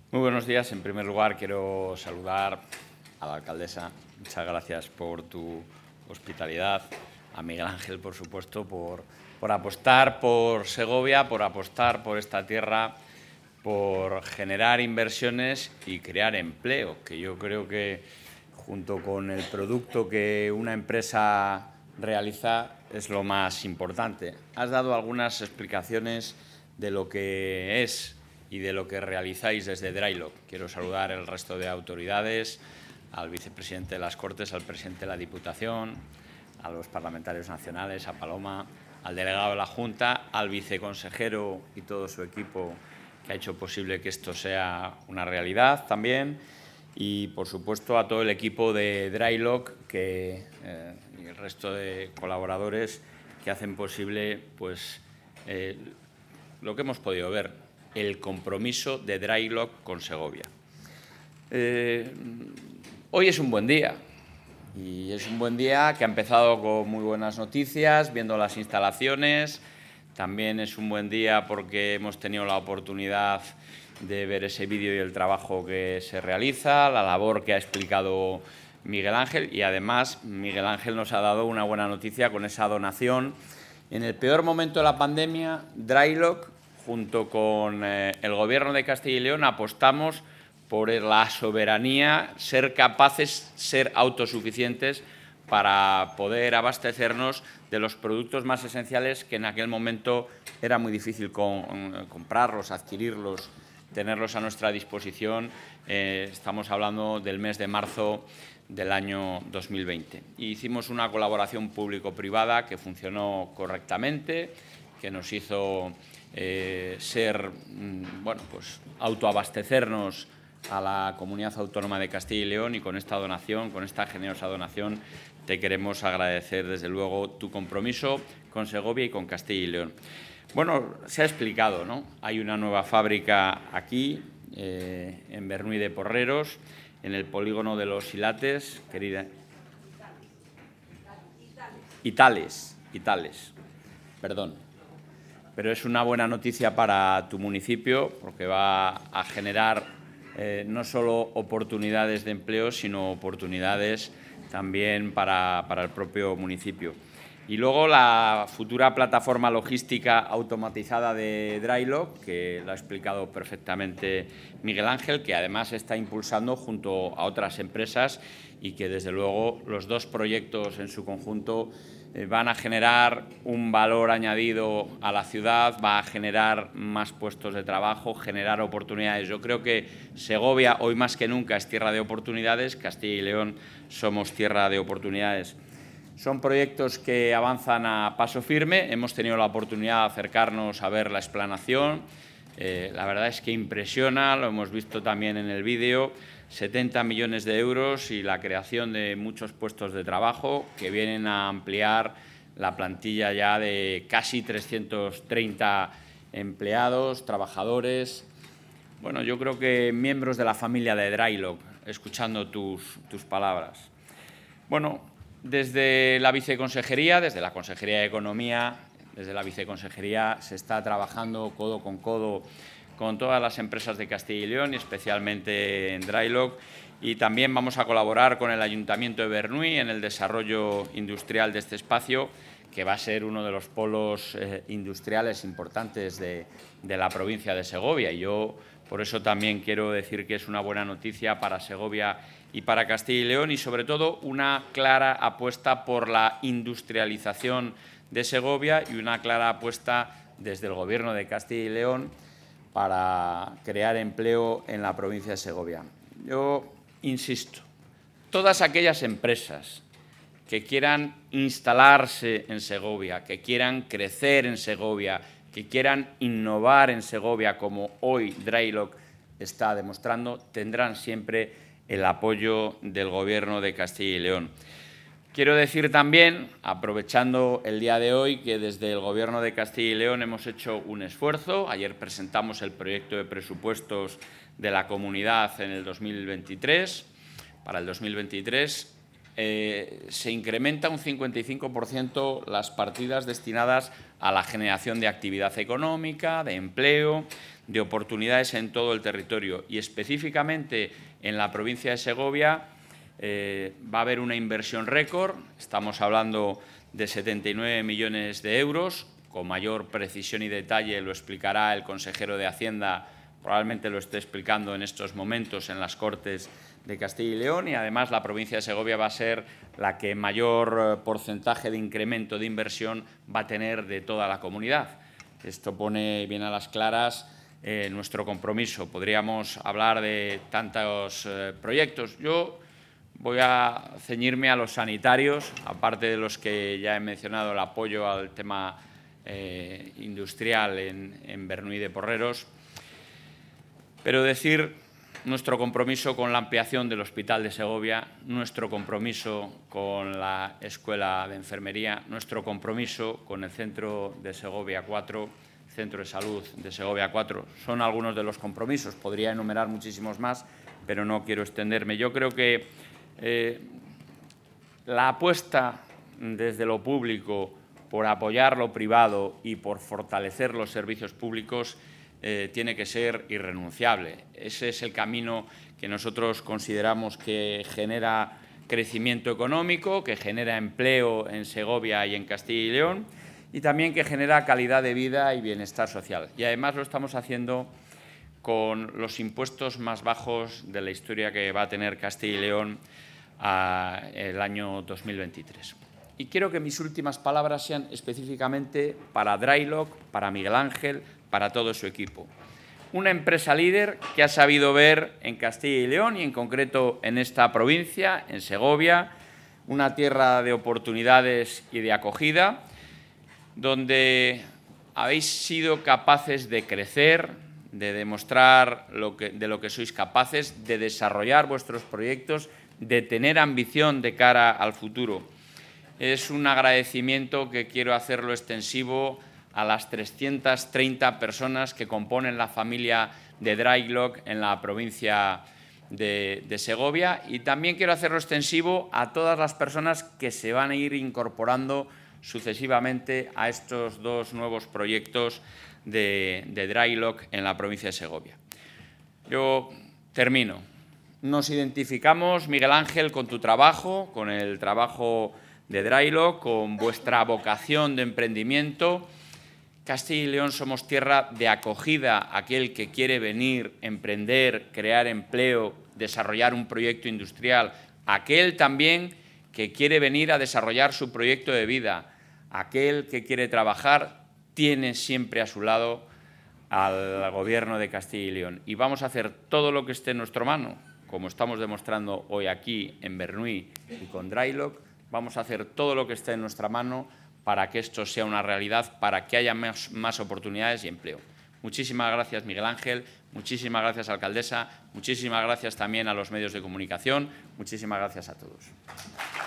Muy buenos días. En primer lugar, quiero saludar a la alcaldesa. Muchas gracias por tu hospitalidad. A Miguel Ángel, por supuesto, por apostar por Segovia, por apostar por esta tierra, por generar inversiones y crear empleo, que yo creo que junto con el producto que una empresa realiza es lo más importante. Has dado algunas explicaciones de lo que es y de lo que realizáis desde Drylock. Quiero saludar al resto de autoridades, al vicepresidente de las Cortes, al presidente de la Diputación, a los parlamentarios nacionales, a Paloma, al delegado de la Junta, al viceconsejero y todo su equipo que ha hecho posible que esto sea una realidad también, y, por supuesto, a todo el equipo de Drylock y el resto de colaboradores que hacen posible lo que hemos podido ver, el compromiso de Drylock con Segovia. Hoy es un buen día, y es un buen día que ha empezado con muy buenas noticias, viendo las instalaciones. También es un buen día porque hemos tenido la oportunidad de ver ese vídeo y el trabajo que se realiza, la labor que ha explicado Miguel Ángel, y además Miguel Ángel nos ha dado una buena noticia con esa donación. En el peor momento de la pandemia, Drylock, junto con el Gobierno de Castilla y León, apostamos por la soberanía, ser capaces, ser autosuficientes para poder abastecernos de los productos más esenciales que en aquel momento era muy difícil comprarlos, adquirirlos, tenerlos a nuestra disposición. Estamos hablando del mes de marzo del año 2020. Y hicimos una colaboración público-privada que funcionó correctamente, que nos hizo autoabastecernos a la Comunidad Autónoma de Castilla y León, y con esta donación, con esta generosa donación, te queremos agradecer desde luego tu compromiso con Segovia y con Castilla y León. Bueno, se ha explicado, ¿no? Hay una nueva fábrica aquí, en Bernuy de Porreros, en el polígono de Los Ilates, querida. Itales, perdón. Pero es una buena noticia para tu municipio porque va a generar no solo oportunidades de empleo, sino oportunidades también para el propio municipio. Y luego la futura plataforma logística automatizada de Drylock, que lo ha explicado perfectamente Miguel Ángel, que además está impulsando junto a otras empresas, y que desde luego los dos proyectos en su conjunto van a generar un valor añadido a la ciudad, va a generar más puestos de trabajo, generar oportunidades. Yo creo que Segovia, hoy más que nunca, es tierra de oportunidades. Castilla y León somos tierra de oportunidades. Son proyectos que avanzan a paso firme. Hemos tenido la oportunidad de acercarnos a ver la explanación. La verdad es que impresiona, lo hemos visto también en el vídeo. 70 millones de euros y la creación de muchos puestos de trabajo que vienen a ampliar la plantilla ya de casi 330 empleados, trabajadores. Bueno, yo creo que miembros de la familia de Drylock, escuchando tus palabras. Bueno, desde la Viceconsejería, desde la Consejería de Economía, desde la Viceconsejería se está trabajando codo con codo con todas las empresas de Castilla y León, y especialmente en Drylock, y también vamos a colaborar con el Ayuntamiento de Bernuy en el desarrollo industrial de este espacio, que va a ser uno de los polos industriales importantes de la provincia de Segovia. Y yo por eso también quiero decir que es una buena noticia para Segovia y para Castilla y León, y sobre todo una clara apuesta por la industrialización de Segovia y una clara apuesta desde el Gobierno de Castilla y León para crear empleo en la provincia de Segovia. Yo insisto, todas aquellas empresas que quieran instalarse en Segovia, que quieran crecer en Segovia, que quieran innovar en Segovia, como hoy Drylock está demostrando, tendrán siempre el apoyo del Gobierno de Castilla y León. Quiero decir también, aprovechando el día de hoy, que desde el Gobierno de Castilla y León hemos hecho un esfuerzo. Ayer presentamos el proyecto de presupuestos de la comunidad en el 2023, para el 2023. se incrementa un 55% las partidas destinadas a la generación de actividad económica, de empleo, de oportunidades en todo el territorio. Y específicamente en la provincia de Segovia va a haber una inversión récord. Estamos hablando de 79 millones de euros. Con mayor precisión y detalle lo explicará el consejero de Hacienda, probablemente lo esté explicando en estos momentos en las Cortes de Castilla y León, y además la provincia de Segovia va a ser la que mayor porcentaje de incremento de inversión va a tener de toda la comunidad. Esto pone bien a las claras nuestro compromiso. Podríamos hablar de tantos proyectos. Yo voy a ceñirme a los sanitarios, aparte de los que ya he mencionado, el apoyo al tema industrial en Bernuy de Porreros, pero decir nuestro compromiso con la ampliación del Hospital de Segovia, nuestro compromiso con la Escuela de Enfermería, nuestro compromiso con el Centro de Segovia 4, Centro de Salud de Segovia 4. Son algunos de los compromisos. Podría enumerar muchísimos más, pero no quiero extenderme. Yo creo que la apuesta desde lo público por apoyar lo privado y por fortalecer los servicios públicos tiene que ser irrenunciable. Ese es el camino que nosotros consideramos que genera crecimiento económico, que genera empleo en Segovia y en Castilla y León, y también que genera calidad de vida y bienestar social. Y además lo estamos haciendo con los impuestos más bajos de la historia que va a tener Castilla y León el año 2023. Y quiero que mis últimas palabras sean específicamente para Drylock, para Miguel Ángel, para todo su equipo. Una empresa líder que ha sabido ver en Castilla y León y en concreto en esta provincia, en Segovia, una tierra de oportunidades y de acogida, donde habéis sido capaces de crecer, de demostrar de lo que sois capaces, de desarrollar vuestros proyectos, de tener ambición de cara al futuro. Es un agradecimiento que quiero hacerlo extensivo a las 330 personas que componen la familia de Drylock en la provincia de Segovia, y también quiero hacerlo extensivo a todas las personas que se van a ir incorporando sucesivamente a estos dos nuevos proyectos de Drylock en la provincia de Segovia. Yo termino. Nos identificamos, Miguel Ángel, con tu trabajo, con el trabajo de Drylock, con vuestra vocación de emprendimiento. Castilla y León somos tierra de acogida. Aquel que quiere venir, emprender, crear empleo, desarrollar un proyecto industrial. Aquel también que quiere venir a desarrollar su proyecto de vida. Aquel que quiere trabajar tiene siempre a su lado al Gobierno de Castilla y León. Y vamos a hacer todo lo que esté en nuestra mano, como estamos demostrando hoy aquí en Bernuy y con Drylock. Vamos a hacer todo lo que esté en nuestra mano para que esto sea una realidad, para que haya más oportunidades y empleo. Muchísimas gracias, Miguel Ángel. Muchísimas gracias, alcaldesa. Muchísimas gracias también a los medios de comunicación. Muchísimas gracias a todos.